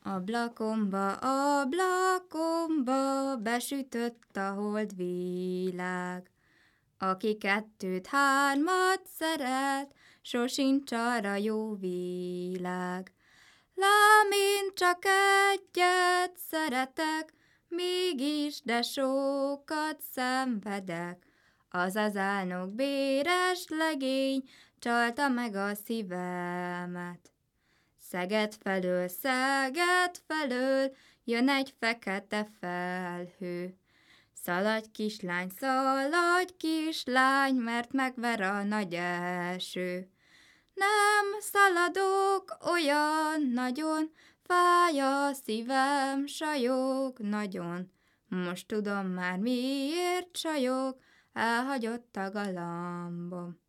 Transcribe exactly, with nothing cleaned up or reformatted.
Ablakomba, ablakomba besütött a holdvilág. Aki kettőt, hármat szeret, sosincs arra jó világ. Lám, én csak egyet szeretek, mégis de sokat szenvedek. Az az álnok béres legény csalta meg a szívemet. Szeged felől, Szeged felől jön egy fekete felhő. Szaladj kislány, szaladj kislány, mert megver a nagy eső. Nem szaladok olyan nagyon, fáj a szívem, sajog nagyon. Most tudom már miért csajog, elhagyott a galambom.